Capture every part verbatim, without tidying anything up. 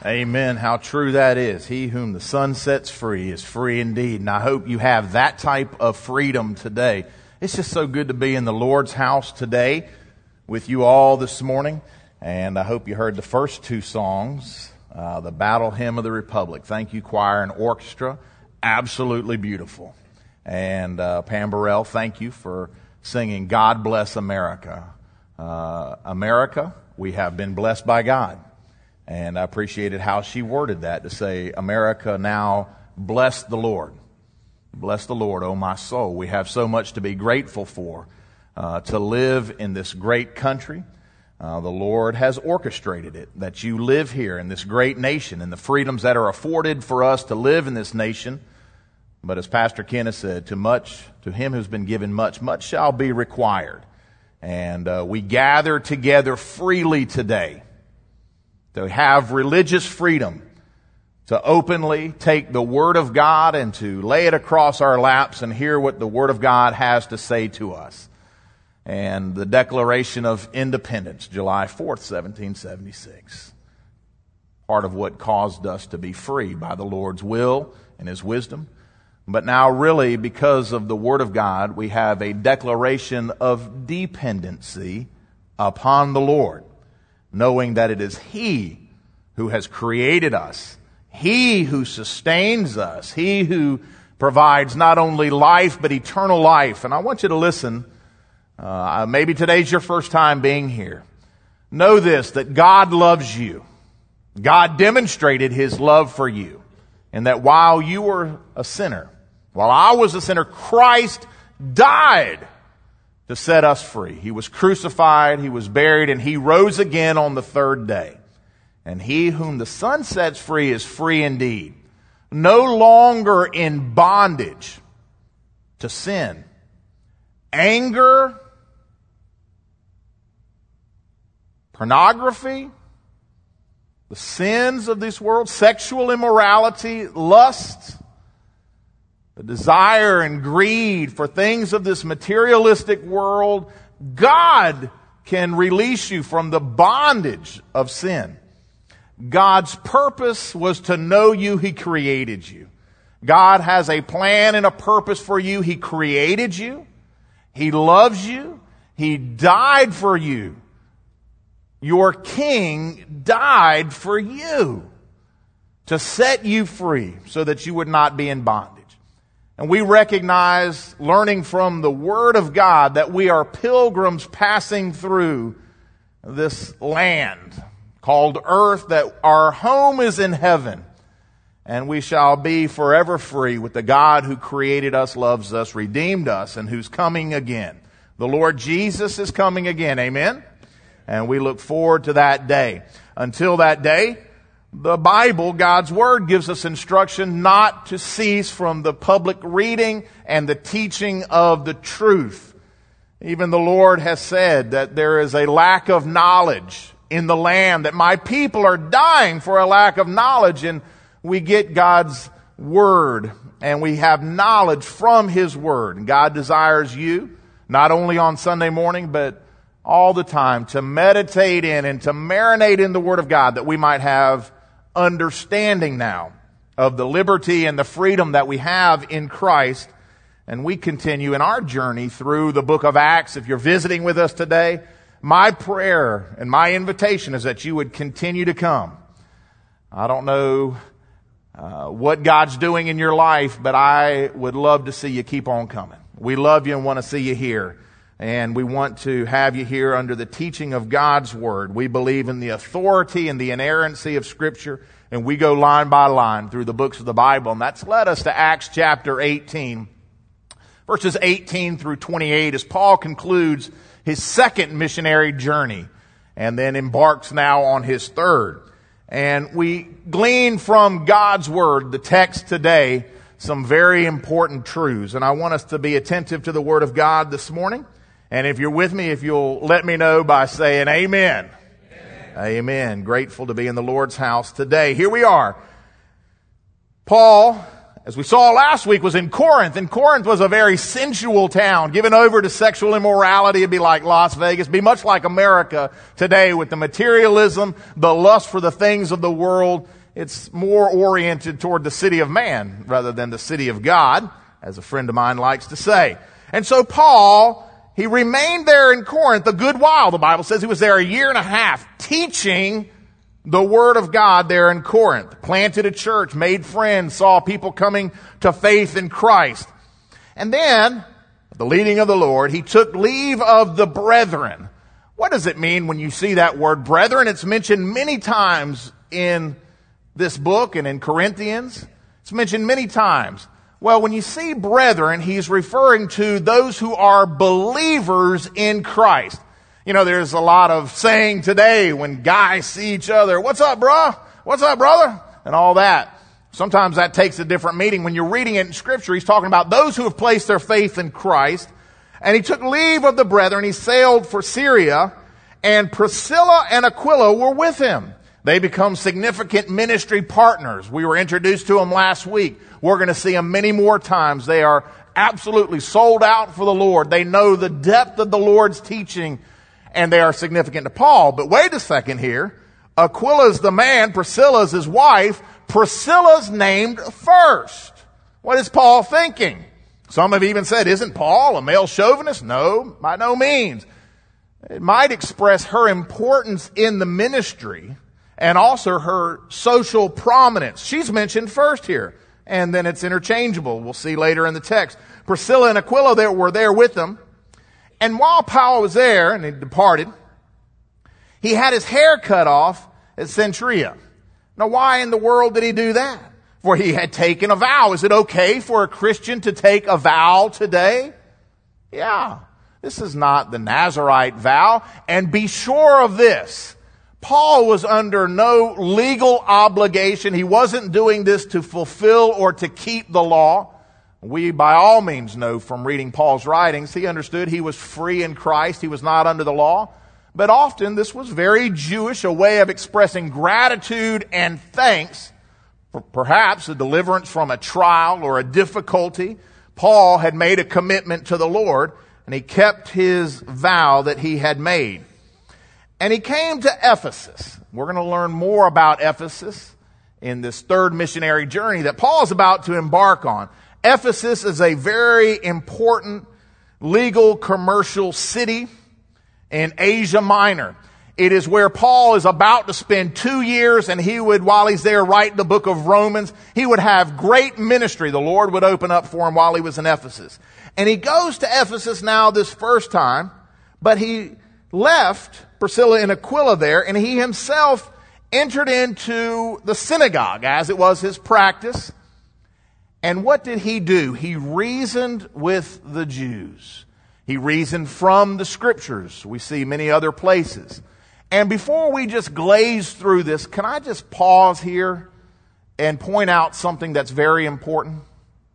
Amen. How true that is. He whom the Son sets free is free indeed. And I hope you have that type of freedom today. It's just so good to be in the Lord's house today with you all this morning. And I hope you heard the first two songs, uh, the Battle Hymn of the Republic. Thank you, choir and orchestra. Absolutely beautiful. And uh, Pam Burrell, thank you for singing God Bless America. Uh, America, we have been blessed by God. And I appreciated how she worded that to say, America now, bless the Lord. Bless the Lord, oh my soul. We have so much to be grateful for, uh, to live in this great country. Uh, the Lord has orchestrated it, that you live here in this great nation and the freedoms that are afforded for us to live in this nation. But as Pastor Ken has said, to much, to him who's been given much, much shall be required. And uh, we gather together freely today to have religious freedom, to openly take the Word of God and to lay it across our laps and hear what the Word of God has to say to us. And the Declaration of Independence, July fourth, seventeen seventy-six. Part of what caused us to be free by the Lord's will and His wisdom. But now really, because of the Word of God, we have a declaration of dependency upon the Lord, knowing that it is He who has created us, He who sustains us, He who provides not only life but eternal life. And I want you to listen. Uh, maybe today's your first time being here. Know this, that God loves you. God demonstrated His love for you. And that while you were a sinner, while I was a sinner, Christ died to set us free. He was crucified, He was buried, and He rose again on the third day. And he whom the Son sets free is free indeed. No longer in bondage to sin, anger, pornography, the sins of this world, sexual immorality, lust, the desire and greed for things of this materialistic world. God can release you from the bondage of sin. God's purpose was to know you. He created you. God has a plan and a purpose for you. He created you. He loves you. He died for you. Your King died for you to set you free so that you would not be in bondage. And we recognize, learning from the Word of God, that we are pilgrims passing through this land called earth, that our home is in heaven, and we shall be forever free with the God who created us, loves us, redeemed us, and who's coming again. The Lord Jesus is coming again. Amen? And we look forward to that day. Until that day, the Bible, God's Word, gives us instruction not to cease from the public reading and the teaching of the truth. Even the Lord has said that there is a lack of knowledge in the land, that my people are dying for a lack of knowledge. And we get God's Word and we have knowledge from His Word. And God desires you, not only on Sunday morning, but all the time, to meditate in and to marinate in the Word of God, that we might have understanding now of the liberty and the freedom that we have in Christ. And we continue in our journey through the book of Acts. If you're visiting with us today, my prayer and my invitation is that you would continue to come. I don't know uh, what God's doing in your life, but I would love to see you keep on coming. We love you and want to see you here. And we want to have you here under the teaching of God's Word. We believe in the authority and the inerrancy of Scripture, and we go line by line through the books of the Bible. And that's led us to Acts chapter eighteen, verses eighteen through twenty-eight, as Paul concludes his second missionary journey and then embarks now on his third. And we glean from God's Word, the text today, some very important truths. And I want us to be attentive to the Word of God this morning. And if you're with me, if you'll let me know by saying amen. Amen. Amen. Grateful to be in the Lord's house today. Here we are. Paul as we saw last week, was in Corinth. And Corinth was a very sensual town, given over to sexual immorality. It'd be like Las Vegas, be much like America today with the materialism, the lust for the things of the world. It's more oriented toward the city of man rather than the city of God, as a friend of mine likes to say. And so Paul, he remained there in Corinth a good while. The Bible says he was there a year and a half teaching the Word of God there in Corinth. Planted a church, made friends, saw people coming to faith in Christ. And then, at the leading of the Lord, he took leave of the brethren. What does it mean when you see that word brethren? It's mentioned many times in this book and in Corinthians. It's mentioned many times. Well, when you see brethren, he's referring to those who are believers in Christ. You know, there's a lot of saying today when guys see each other, "What's up, bruh? What's up, brother?" and all that. Sometimes that takes a different meaning. When you're reading it in Scripture, he's talking about those who have placed their faith in Christ. And he took leave of the brethren. He sailed for Syria, and Priscilla and Aquila were with him. They become significant ministry partners. We were introduced to them last week. We're going to see them many more times. They are absolutely sold out for the Lord. They know the depth of the Lord's teaching, and they are significant to Paul. But wait a second here. Aquila's the man, Priscilla's his wife. Priscilla's named first. What is Paul thinking? Some have even said, isn't Paul a male chauvinist? No, by no means. It might express her importance in the ministry and also her social prominence. She's mentioned first here, and then it's interchangeable. We'll see later in the text. Priscilla and Aquila they were there with them. And while Paul was there, and he departed, he had his hair cut off at Cenchrea. Now, why in the world did he do that? For he had taken a vow. Is it okay for a Christian to take a vow today? Yeah. This is not the Nazirite vow. And be sure of this. Paul was under no legal obligation. He wasn't doing this to fulfill or to keep the law. We, by all means, know from reading Paul's writings, he understood he was free in Christ. He was not under the law. But often, this was very Jewish, a way of expressing gratitude and thanks for perhaps a deliverance from a trial or a difficulty. Paul had made a commitment to the Lord, and he kept his vow that he had made. And he came to Ephesus. We're going to learn more about Ephesus in this third missionary journey that Paul is about to embark on. Ephesus is a very important legal commercial city in Asia Minor. It is where Paul is about to spend two years, and he would, while he's there, write the book of Romans. He would have great ministry. The Lord would open up for him while he was in Ephesus. And he goes to Ephesus now this first time, but he left Priscilla and Aquila there, and he himself entered into the synagogue, as it was his practice. And what did he do? He reasoned with the Jews. He reasoned from the Scriptures. We see many other places. And before we just glaze through this, can I just pause here and point out something that's very important?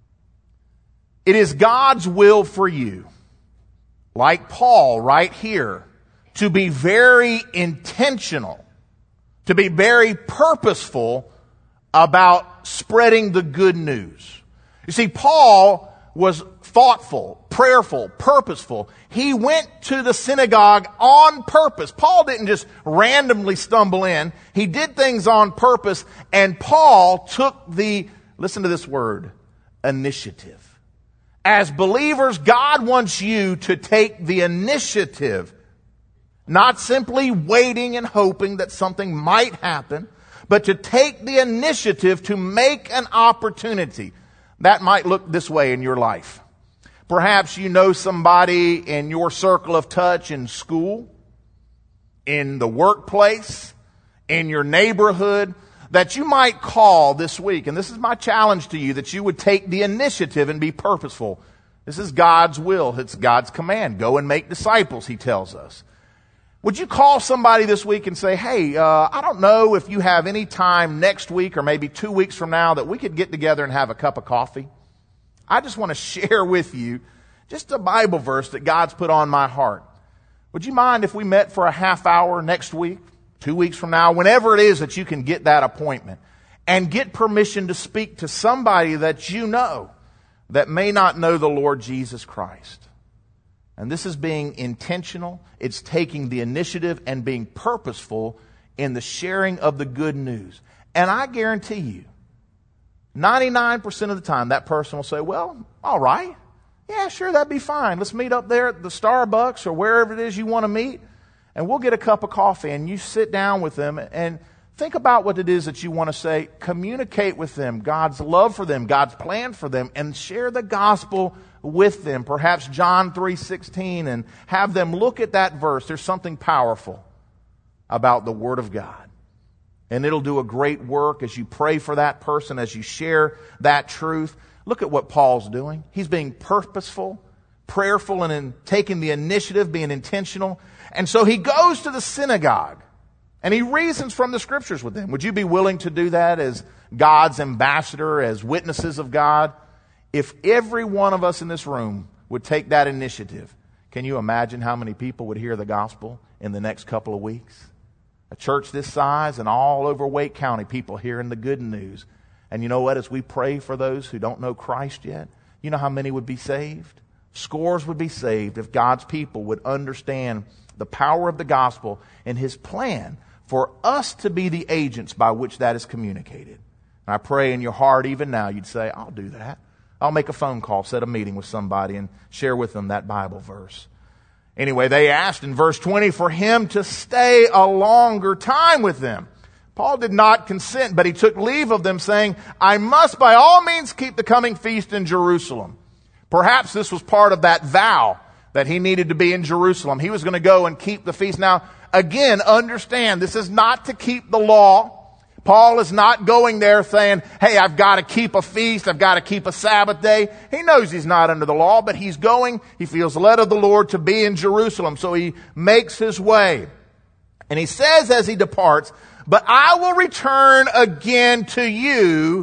It is God's will for you, like Paul right here, to be very intentional, to be very purposeful about spreading the good news. You see, Paul was thoughtful, prayerful, purposeful. He went to the synagogue on purpose. Paul didn't just randomly stumble in. He did things on purpose, and Paul took the, listen to this word, initiative. As believers, God wants you to take the initiative, not simply waiting and hoping that something might happen, but to take the initiative to make an opportunity. That might look this way in your life. Perhaps you know somebody in your circle of touch in school, in the workplace, in your neighborhood, that you might call this week. And this is my challenge to you, that you would take the initiative and be purposeful. This is God's will. It's God's command. Go and make disciples, he tells us. Would you call somebody this week and say, hey, uh, I don't know if you have any time next week or maybe two weeks from now that we could get together and have a cup of coffee? I just want to share with you just a Bible verse that God's put on my heart. Would you mind if we met for a half hour next week, two weeks from now, whenever it is that you can get that appointment, and get permission to speak to somebody that you know that may not know the Lord Jesus Christ. And this is being intentional. It's taking the initiative and being purposeful in the sharing of the good news. And I guarantee you, ninety-nine percent of the time, that person will say, well, all right. Yeah, sure, that'd be fine. Let's meet up there at the Starbucks or wherever it is you want to meet, and we'll get a cup of coffee, and you sit down with them and think about what it is that you want to say. Communicate with them God's love for them, God's plan for them, and share the gospel with them. Perhaps John three sixteen, and have them look at that verse. There's something powerful about the Word of God. And it'll do a great work as you pray for that person, as you share that truth. Look at what Paul's doing. He's being purposeful, prayerful, and in taking the initiative, being intentional. And so he goes to the synagogue and he reasons from the Scriptures with them. Would you be willing to do that as God's ambassador, as witnesses of God? If every one of us in this room would take that initiative, can you imagine how many people would hear the gospel in the next couple of weeks? A church this size and all over Wake County, people hearing the good news. And you know what? As we pray for those who don't know Christ yet, you know how many would be saved? Scores would be saved if God's people would understand the power of the gospel and His plan for us to be the agents by which that is communicated. And I pray in your heart even now you'd say, I'll do that. I'll make a phone call, set a meeting with somebody, and share with them that Bible verse. Anyway, they asked in verse twenty for him to stay a longer time with them. Paul did not consent, but he took leave of them, saying, I must by all means keep the coming feast in Jerusalem. Perhaps this was part of that vow that he needed to be in Jerusalem. He was going to go and keep the feast. Now, again, understand, this is not to keep the law. Paul is not going there saying, hey, I've got to keep a feast, I've got to keep a Sabbath day. He knows he's not under the law, but he's going, he feels led of the Lord to be in Jerusalem. So he makes his way. And he says as he departs, but I will return again to you,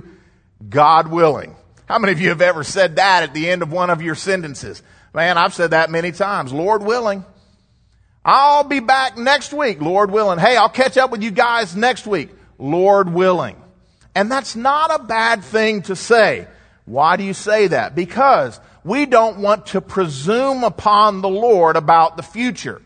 God willing. How many of you have ever said that at the end of one of your sentences? Man, I've said that many times. Lord willing. I'll be back next week, Lord willing. Hey, I'll catch up with you guys next week, Lord willing. And that's not a bad thing to say. Why do you say that? Because we don't want to presume upon the Lord about the future.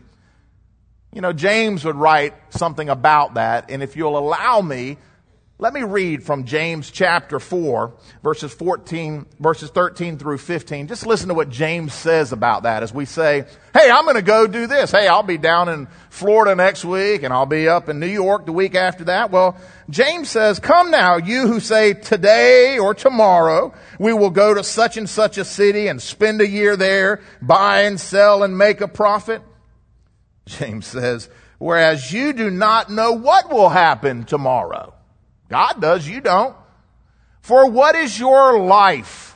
You know, James would write something about that, and if you'll allow me, let me read from James chapter four, verses fourteen, verses thirteen through fifteen. Just listen to what James says about that as we say, hey, I'm going to go do this. Hey, I'll be down in Florida next week, and I'll be up in New York the week after that. Well, James says, come now, you who say today or tomorrow, we will go to such and such a city and spend a year there, buy and sell and make a profit. James says, whereas you do not know what will happen tomorrow. God does, you don't. For what is your life?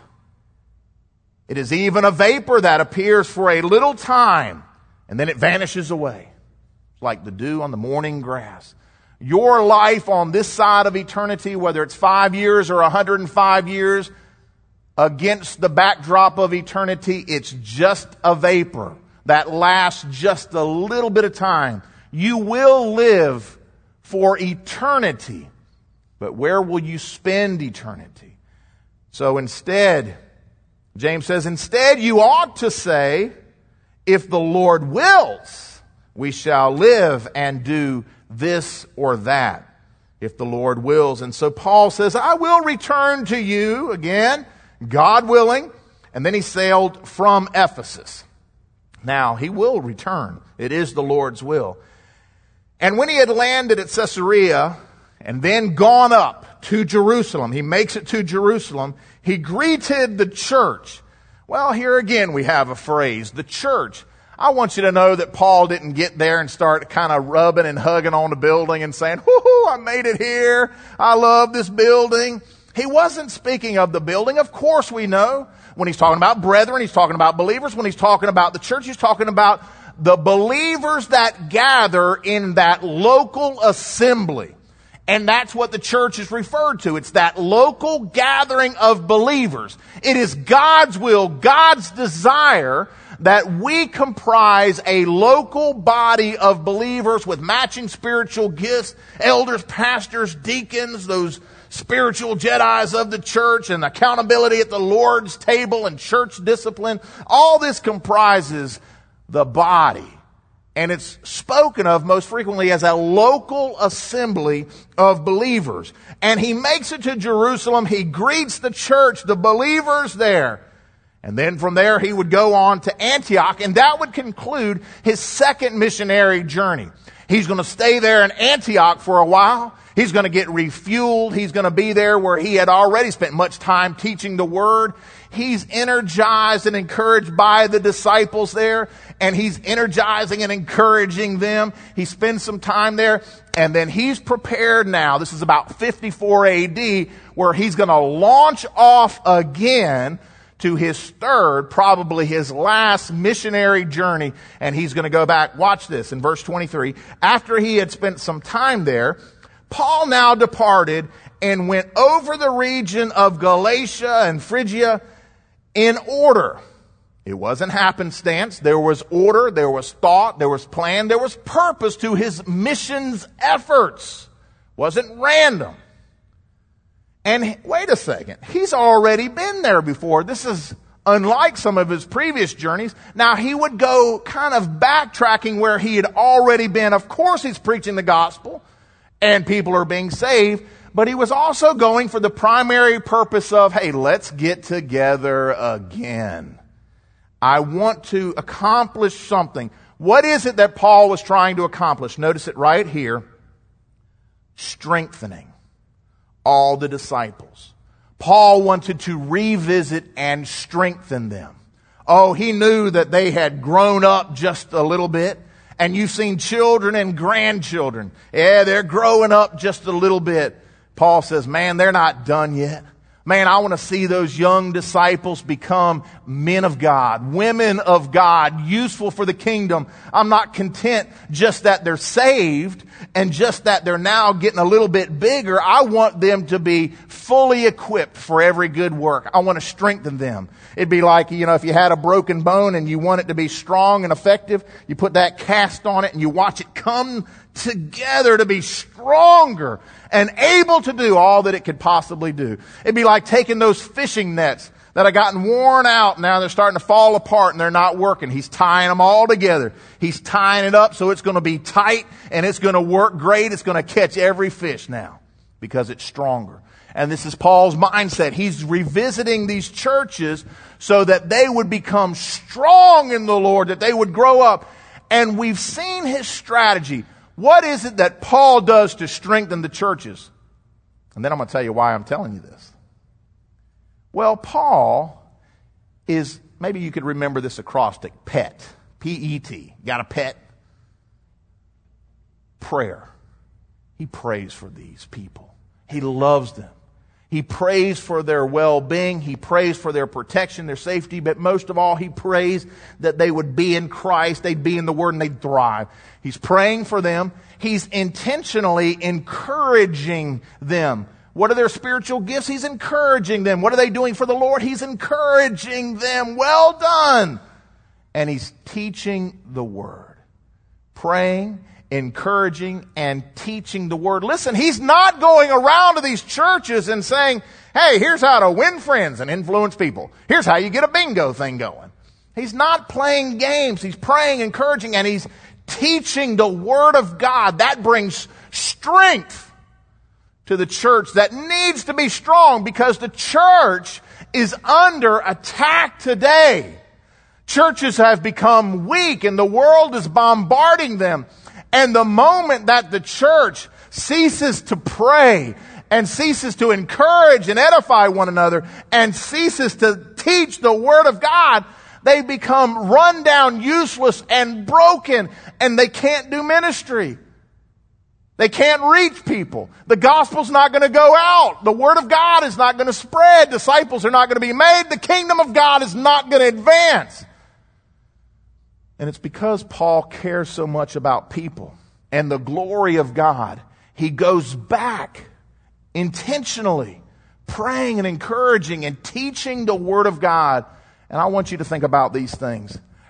It is even a vapor that appears for a little time, and then it vanishes away. It's like the dew on the morning grass. Your life on this side of eternity, whether it's five years or one hundred five years, against the backdrop of eternity, it's just a vapor that lasts just a little bit of time. You will live for eternity. But where will you spend eternity? So instead, James says, instead you ought to say, if the Lord wills, we shall live and do this or that. If the Lord wills. And so Paul says, I will return to you again, God willing. And then he sailed from Ephesus. Now, he will return. It is the Lord's will. And when he had landed at Caesarea and then gone up to Jerusalem, he makes it to Jerusalem, he greeted the church. Well, here again we have a phrase, the church. I want you to know that Paul didn't get there and start kind of rubbing and hugging on the building and saying, whoo-hoo, I made it here. I love this building. He wasn't speaking of the building. Of course we know. When he's talking about brethren, he's talking about believers. When he's talking about the church, he's talking about the believers that gather in that local assembly. And that's what the church is referred to. It's that local gathering of believers. It is God's will, God's desire that we comprise a local body of believers with matching spiritual gifts, elders, pastors, deacons, those spiritual Jedis of the church, and accountability at the Lord's table and church discipline. All this comprises the body. And it's spoken of most frequently as a local assembly of believers. And he makes it to Jerusalem. He greets the church, the believers there. And then from there he would go on to Antioch, and that would conclude his second missionary journey. He's going to stay there in Antioch for a while. He's going to get refueled. He's going to be there where he had already spent much time teaching the word. He's energized and encouraged by the disciples there, and he's energizing and encouraging them. He spends some time there, and then he's prepared now. This is about fifty-four A D, where he's going to launch off again to his third, probably his last missionary journey, and he's going to go back. Watch this in verse twenty-three. After he had spent some time there, Paul now departed and went over the region of Galatia and Phrygia in order. It wasn't happenstance. There was order, there was thought, there was plan, there was purpose to his missions efforts. Wasn't random. And wait a second, he's already been there before. This is unlike some of his previous journeys. Now he would go kind of backtracking where he had already been. Of course he's preaching the gospel and people are being saved, but he was also going for the primary purpose of, hey, let's get together again. I want to accomplish something. What is it that Paul was trying to accomplish? Notice it right here. Strengthening all the disciples. Paul wanted to revisit and strengthen them. Oh, he knew that they had grown up just a little bit. And you've seen children and grandchildren. Yeah, they're growing up just a little bit. Paul says, man, they're not done yet. Man, I want to see those young disciples become men of God, women of God, useful for the kingdom. I'm not content just that they're saved and just that they're now getting a little bit bigger. I want them to be fully equipped for every good work. I want to strengthen them. It'd be like, you know, if you had a broken bone and you want it to be strong and effective, you put that cast on it and you watch it come together to be stronger and able to do all that it could possibly do. It'd be like taking those fishing nets that have gotten worn out. Now they're starting to fall apart and they're not working. He's tying them all together. He's tying it up so it's going to be tight and it's going to work great. It's going to catch every fish now because it's stronger. And this is Paul's mindset. He's revisiting these churches so that they would become strong in the Lord, that they would grow up. And we've seen his strategy. What is it that Paul does to strengthen the churches? And then I'm going to tell you why I'm telling you this. Well, Paul is, maybe you could remember this acrostic, PET. P E T. Got a pet? Prayer. He prays for these people. He loves them. He prays for their well-being. He prays for their protection, their safety. But most of all, he prays that they would be in Christ, they'd be in the Word, and they'd thrive. He's praying for them. He's intentionally encouraging them. What are their spiritual gifts? He's encouraging them. What are they doing for the Lord? He's encouraging them. Well done. And he's teaching the Word. Praying, encouraging, and teaching the Word. Listen, he's not going around to these churches and saying, hey, here's how to win friends and influence people. Here's how you get a bingo thing going. He's not playing games. He's praying, encouraging, and he's teaching the Word of God. That brings strength to the church that needs to be strong because the church is under attack today. Churches have become weak and the world is bombarding them. And the moment that the church ceases to pray and ceases to encourage and edify one another and ceases to teach the Word of God, they become run down, useless, and broken, and they can't do ministry. They can't reach people. The gospel's not going to go out. The Word of God is not going to spread. Disciples are not going to be made. The kingdom of God is not going to advance. And it's because Paul cares so much about people and the glory of God. He goes back intentionally, praying and encouraging and teaching the Word of God. And I want you to think about these things.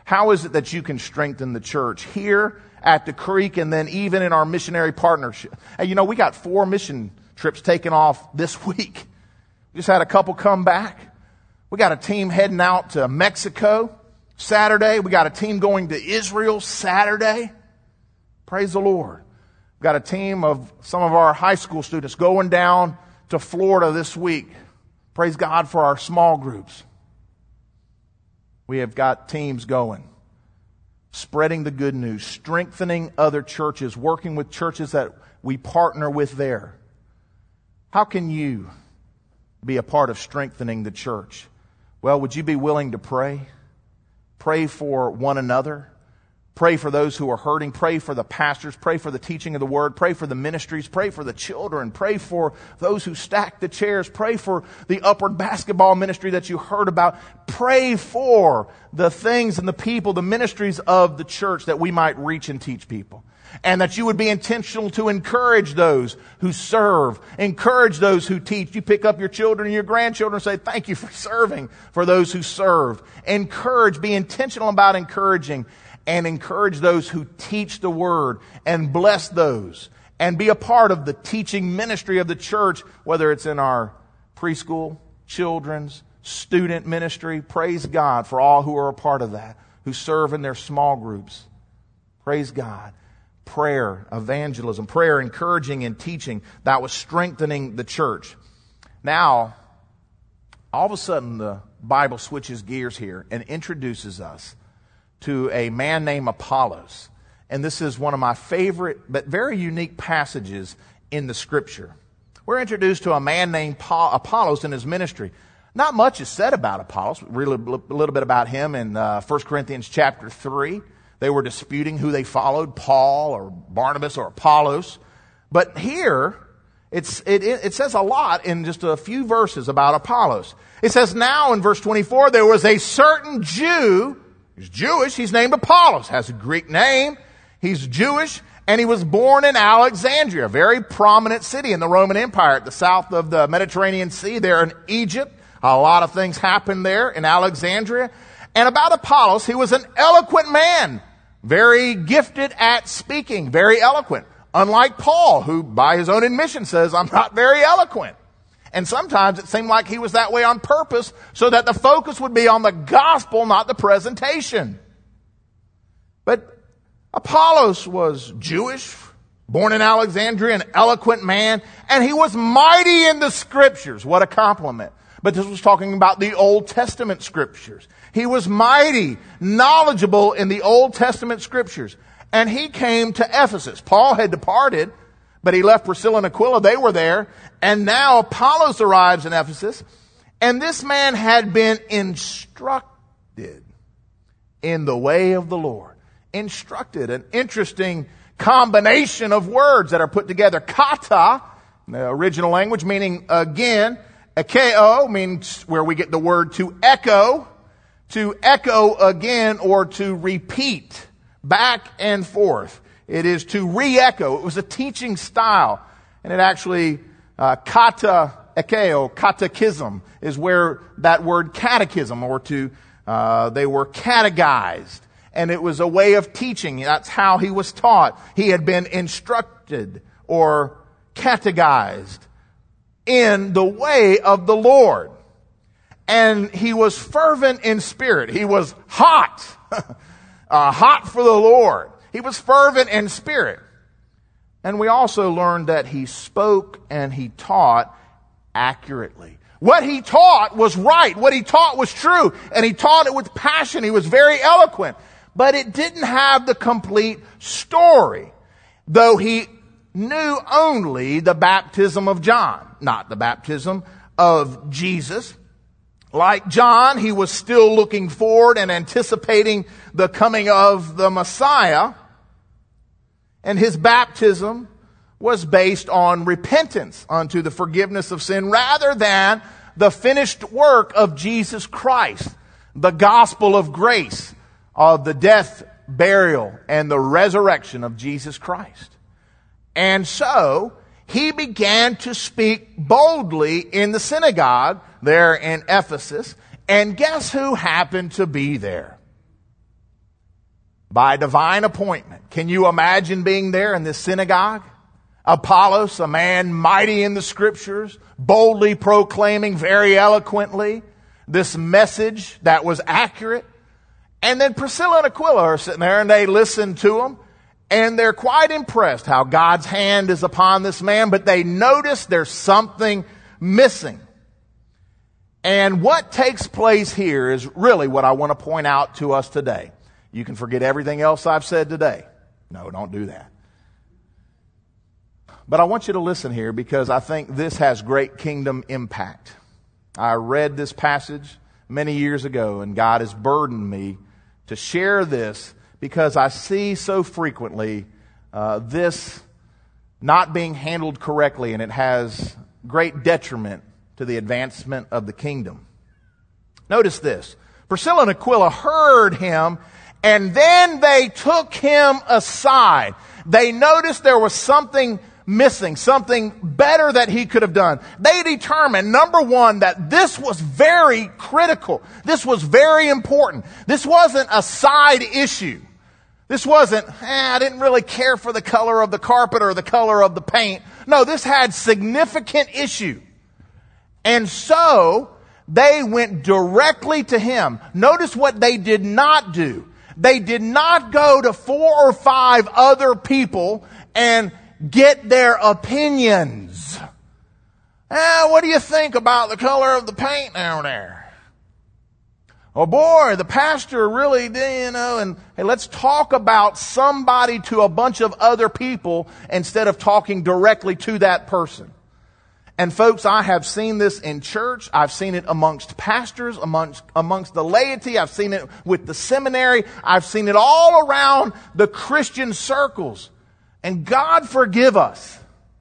How is it that you can strengthen the church here at the Creek and then even in our missionary partnership? And you know, we got four mission trips taken off this week. We just had a couple come back. We got a team heading out to Mexico Saturday. We got a team going to Israel Saturday. Praise the Lord. We got a team of some of our high school students going down to Florida this week. Praise God for our small groups. We have got teams going, spreading the good news, strengthening other churches, working with churches that we partner with there. How can you be a part of strengthening the church? Well, would you be willing to pray? Pray for one another. Pray for those who are hurting. Pray for the pastors. Pray for the teaching of the word. Pray for the ministries. Pray for the children. Pray for those who stack the chairs. Pray for the upward basketball ministry that you heard about. Pray for the things and the people, the ministries of the church that we might reach and teach people. And that you would be intentional to encourage those who serve. Encourage those who teach. You pick up your children and your grandchildren and say, thank you for serving for those who serve. Encourage. Be intentional about encouraging. And encourage those who teach the word and bless those and be a part of the teaching ministry of the church, whether it's in our preschool, children's, student ministry. Praise God for all who are a part of that, who serve in their small groups. Praise God. Prayer, evangelism, prayer, encouraging and teaching. That was strengthening the church. Now, all of a sudden the Bible switches gears here and introduces us to a man named Apollos. And this is one of my favorite but very unique passages in the Scripture. We're introduced to a man named Paul, Apollos, in his ministry. Not much is said about Apollos. Really, a little bit about him in uh, First Corinthians chapter three. They were disputing who they followed, Paul or Barnabas or Apollos. But here, it's, it, it says a lot in just a few verses about Apollos. It says, now in verse twenty-four, there was a certain Jew. He's Jewish. He's named Apollos. Has a Greek name. He's Jewish. And he was born in Alexandria, a very prominent city in the Roman Empire at the south of the Mediterranean Sea there in Egypt. A lot of things happened there in Alexandria. And about Apollos, he was an eloquent man, very gifted at speaking, very eloquent. Unlike Paul, who by his own admission says, I'm not very eloquent. And sometimes it seemed like he was that way on purpose so that the focus would be on the gospel, not the presentation. But Apollos was Jewish, born in Alexandria, an eloquent man, and he was mighty in the Scriptures. What a compliment. But this was talking about the Old Testament Scriptures. He was mighty, knowledgeable in the Old Testament Scriptures. And he came to Ephesus. Paul had departed, but he left Priscilla and Aquila. They were there. And now Apollos arrives in Ephesus. And this man had been instructed in the way of the Lord. Instructed. An interesting combination of words that are put together. Kata, in the original language, meaning again. Ekeo means where we get the word to echo. To echo again or to repeat. Back and forth. It is to re-echo. It was a teaching style. And it actually, uh, kata ekeo, catechism, is where that word catechism, or to, uh, they were catechized. And it was a way of teaching. That's how he was taught. He had been instructed or catechized in the way of the Lord. And he was fervent in spirit. He was hot. uh, hot for the Lord. He was fervent in spirit. And we also learned that he spoke and he taught accurately. What he taught was right. What he taught was true. And he taught it with passion. He was very eloquent. But it didn't have the complete story. Though he knew only the baptism of John, not the baptism of Jesus. Like John, he was still looking forward and anticipating the coming of the Messiah. And his baptism was based on repentance unto the forgiveness of sin rather than the finished work of Jesus Christ, the gospel of grace, of the death, burial, and the resurrection of Jesus Christ. And so he began to speak boldly in the synagogue there in Ephesus. And guess who happened to be there? by divine appointment. Can you imagine being there in this synagogue? Apollos, a man mighty in the Scriptures, boldly proclaiming very eloquently this message that was accurate. And then Priscilla and Aquila are sitting there and they listen to him. And they're quite impressed how God's hand is upon this man, but they notice there's something missing. And what takes place here is really what I want to point out to us today. You can forget everything else I've said today. No, don't do that. But I want you to listen here because I think this has great kingdom impact. I read this passage many years ago and God has burdened me to share this because I see so frequently uh, this not being handled correctly, and it has great detriment to the advancement of the kingdom. Notice this. Priscilla and Aquila heard him, and then they took him aside. They noticed there was something missing, something better that he could have done. They determined, number one, that this was very critical. This was very important. This wasn't a side issue. This wasn't, eh, I didn't really care for the color of the carpet or the color of the paint. No, this had significant issue. And so, they went directly to him. Notice what they did not do. They did not go to four or five other people and get their opinions. Eh, what do you think about the color of the paint down there? Oh boy, the pastor really did, you know, and hey, let's talk about somebody to a bunch of other people instead of talking directly to that person. And folks, I have seen this in church. I've seen it amongst pastors, amongst, amongst the laity. I've seen it with the seminary. I've seen it all around the Christian circles. And God forgive us.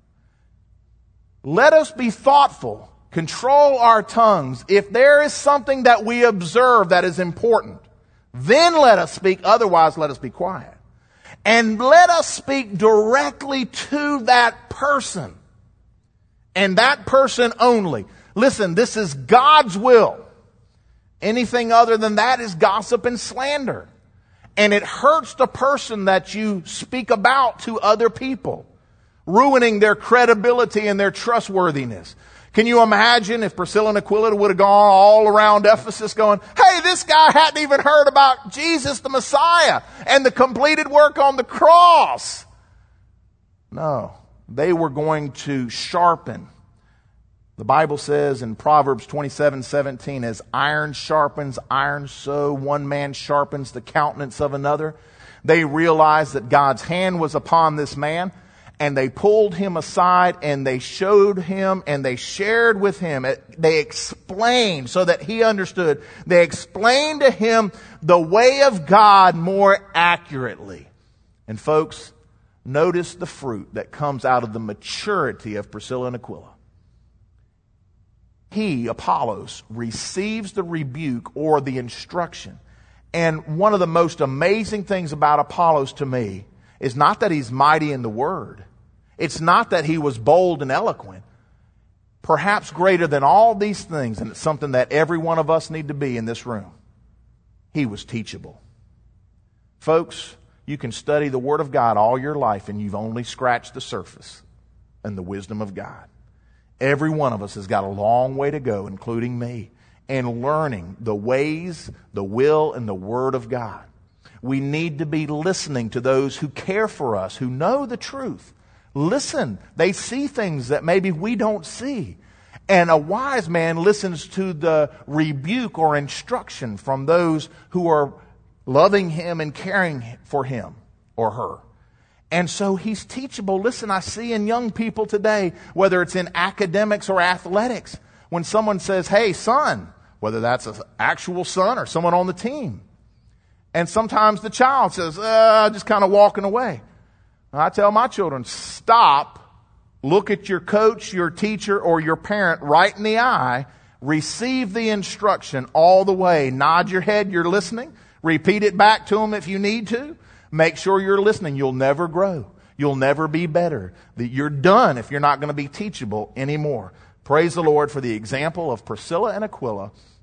Let us be thoughtful. Control our tongues. If there is something that we observe that is important, then let us speak. Otherwise, let us be quiet. And let us speak directly to that person. And that person only. Listen, this is God's will. Anything other than that is gossip and slander. And it hurts the person that you speak about to other people, ruining their credibility and their trustworthiness. Can you imagine if Priscilla and Aquila would have gone all around Ephesus going, hey, this guy hadn't even heard about Jesus the Messiah and the completed work on the cross. No, they were going to sharpen. The Bible says in Proverbs twenty-seven seventeen, as iron sharpens iron, so one man sharpens the countenance of another. They realized that God's hand was upon this man, and they pulled him aside and they showed him and they shared with him. They explained so that he understood. They explained to him the way of God more accurately. And folks, notice the fruit that comes out of the maturity of Priscilla and Aquila. He, Apollos, receives the rebuke or the instruction. And one of the most amazing things about Apollos to me is not that he's mighty in the word. It's not that he was bold and eloquent. Perhaps greater than all these things, and it's something that every one of us need to be in this room. He was teachable. Folks, you can study the Word of God all your life and you've only scratched the surface and the wisdom of God. Every one of us has got a long way to go, including me, in learning the ways, the will, and the Word of God. We need to be listening to those who care for us, who know the truth. Listen. They see things that maybe we don't see. And a wise man listens to the rebuke or instruction from those who are loving him and caring for him or her. And so he's teachable. Listen, I see in young people today, whether it's in academics or athletics, when someone says, hey, son, whether that's an actual son or someone on the team. And sometimes the child says, uh, just kind of walking away. I tell my children, stop, look at your coach, your teacher, or your parent right in the eye, receive the instruction all the way, nod your head, you're listening, repeat it back to them if you need to. Make sure you're listening. You'll never grow. You'll never be better. You're done if you're not going to be teachable anymore. Praise the Lord for the example of Priscilla and Aquila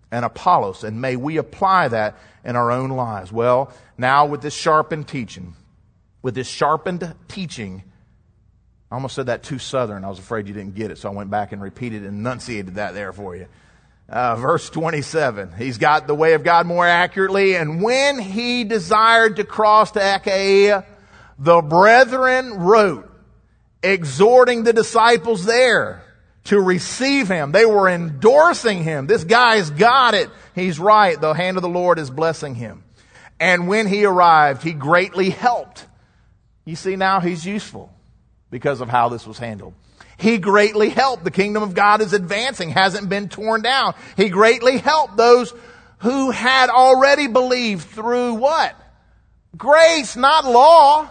and Apollos, and may we apply that in our own lives. Well, now with this sharpened teaching, with this sharpened teaching, I almost said that too southern. I was afraid you didn't get it, so I went back and repeated and enunciated that there for you. Uh, verse twenty-seven, he's got the way of God more accurately. And when he desired to cross to Achaia, the brethren wrote, exhorting the disciples there to receive him. They were endorsing him. This guy's got it. He's right. The hand of the Lord is blessing him. And when he arrived, he greatly helped. You see, now he's useful because of how this was handled. He greatly helped. The kingdom of God is advancing, hasn't been torn down. He greatly helped those who had already believed through what? Grace, not law.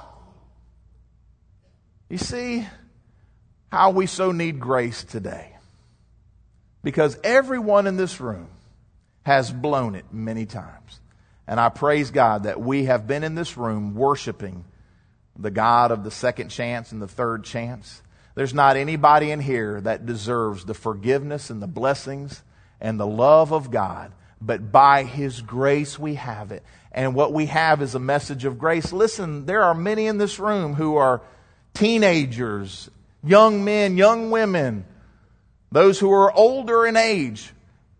You see how we so need grace today. Because everyone in this room has blown it many times. And I praise God that we have been in this room worshiping the God of the second chance and the third chance. There's not anybody in here that deserves the forgiveness and the blessings and the love of God. But by His grace we have it. And what we have is a message of grace. Listen, there are many in this room who are teenagers, young men, young women, those who are older in age,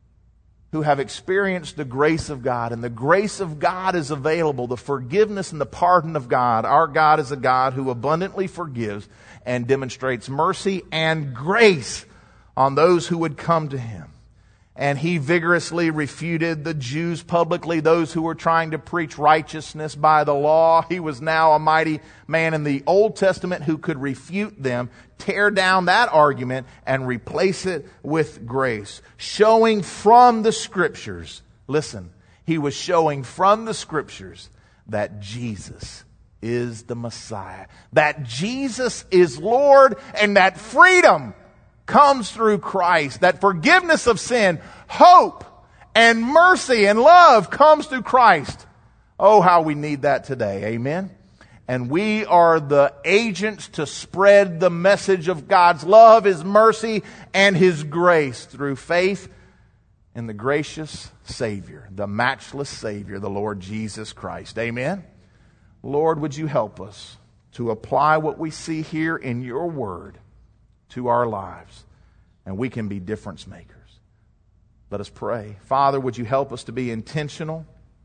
who have experienced the grace of God. And the grace of God is available, the forgiveness and the pardon of God. Our God is a God who abundantly forgives and demonstrates mercy and grace on those who would come to Him. And He vigorously refuted the Jews publicly, those who were trying to preach righteousness by the law. He was now a mighty man in the Old Testament who could refute them, tear down that argument, and replace it with grace. Showing from the Scriptures, listen, He was showing from the Scriptures that Jesus is the Messiah, that Jesus is Lord, and that freedom comes through Christ, that forgiveness of sin, hope, and mercy and love comes through Christ. Oh, how we need that today. Amen. And we are the agents to spread the message of God's love, His mercy, and His grace through faith in the gracious Savior, the matchless Savior, the Lord Jesus Christ. Amen. Lord, would you help us to apply what we see here in your word to our lives, and we can be difference makers. Let us pray. Father, would you help us to be intentional,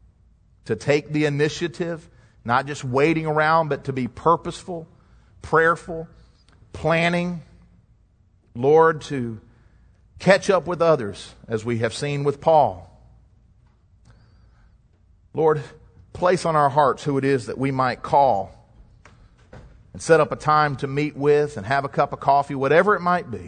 to take the initiative, not just waiting around, but to be purposeful, prayerful, planning, Lord, to catch up with others, as we have seen with Paul. Lord, place on our hearts who it is that we might call and set up a time to meet with and have a cup of coffee, whatever it might be.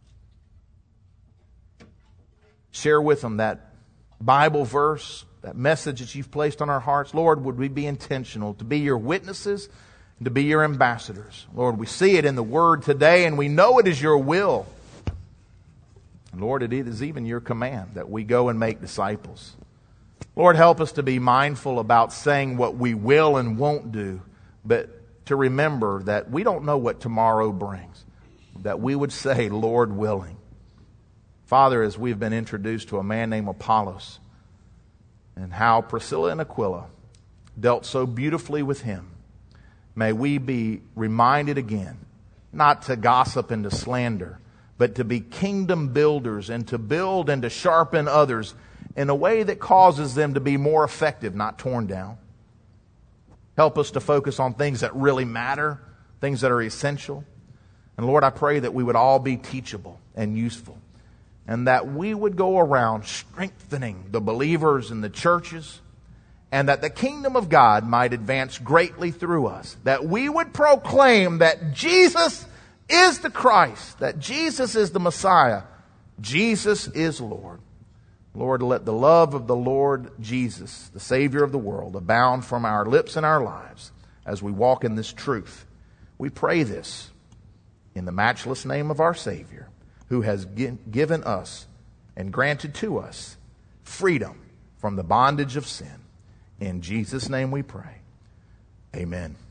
Share with them that Bible verse, that message that you've placed on our hearts. Lord, would we be intentional to be your witnesses and to be your ambassadors. Lord, we see it in the Word today, and we know it is your will. And Lord, it is even your command that we go and make disciples. Lord, help us to be mindful about saying what we will and won't do, but to remember that we don't know what tomorrow brings, that we would say, Lord willing. Father, as we've been introduced to a man named Apollos, and how Priscilla and Aquila dealt so beautifully with him, may we be reminded again, not to gossip and to slander, but to be kingdom builders and to build and to sharpen others in a way that causes them to be more effective, not torn down. Help us to focus on things that really matter, things that are essential. And Lord, I pray that we would all be teachable and useful, and that we would go around strengthening the believers in the churches, and that the kingdom of God might advance greatly through us, that we would proclaim that Jesus is the Christ, that Jesus is the Messiah, Jesus is Lord. Lord, let the love of the Lord Jesus, the Savior of the world, abound from our lips and our lives as we walk in this truth. We pray this in the matchless name of our Savior, who has given us and granted to us freedom from the bondage of sin. In Jesus' name we pray. Amen.